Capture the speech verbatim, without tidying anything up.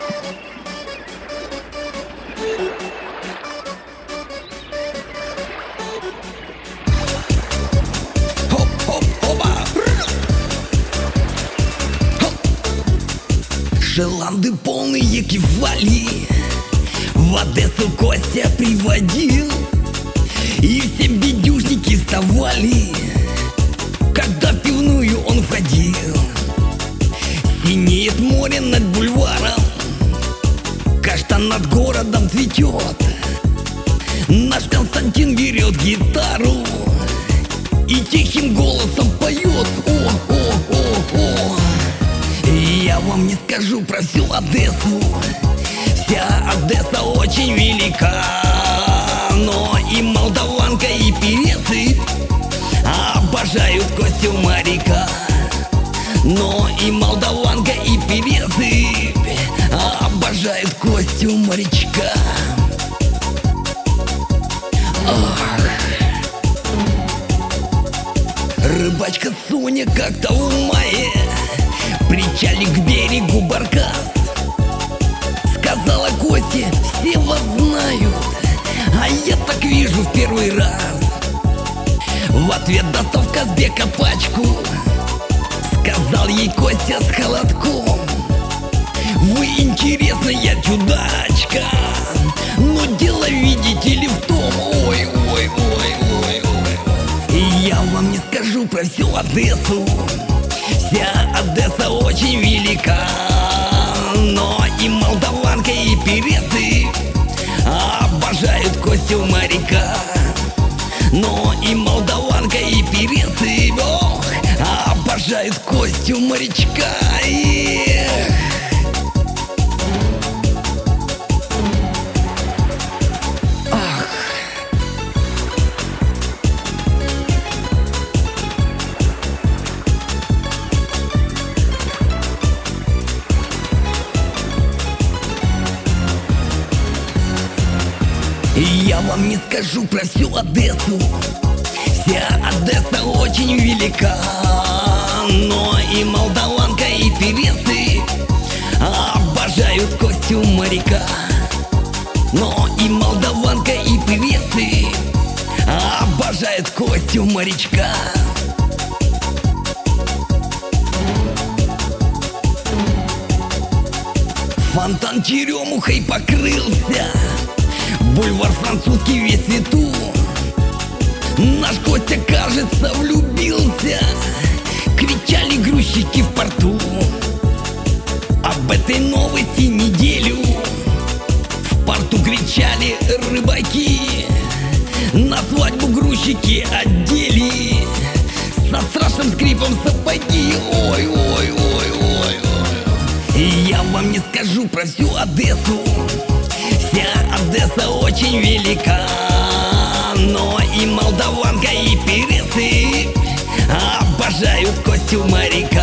Шеланды полные кефали в Одессу Костя приводил, и все бедюжники вставали, когда в пивную он входил. Синеет море над бульваром, каштан над городом цветет. Наш Константин берет гитару и тихим голосом поет: о, о, о, о. Я вам не скажу про всю Одессу, вся Одесса очень велика, но и молдаванка, и певицы обожают Костю моряка. Но и молдаванка, и певицы обожают Костю морячка. Ах. Рыбачка Соня как-то в мае причале к берегу баркас сказала Косте: все вас знают, а я так вижу в первый раз. В ответ достав Казбека пачку, сказал ей Костя с холодком: вы интересная чудачка, но дело, видите ли, в том, ой, ой, ой, ой, ой. И я вам не скажу про всю Одессу, вся Одесса очень велика, но и молдаванка, и певицы обожают Костю моряка. Но и молдаванка, и певицы, ох, обожают Костю морячка. Эх. Ах. И я вам не скажу про всю Одессу, вся Одесса очень велика, но и молдаванка, и певицы обожают Костю моряка. Но и молдаванка, и певицы обожают Костю морячка. Фонтан черемухой покрылся, бульвар французский весь в цвету. Наш Костя, кажется, влюбился, кричали грузчики в порту. Об этой новости неделю в порту кричали рыбаки. На свадьбу грузчики одели со страшным скрипом сапоги. Ой, ой, ой, ой, ой. И я вам не скажу про всю Одессу, вся Одесса очень велика, но и молдаванка, и певицы обожают Костю моряка.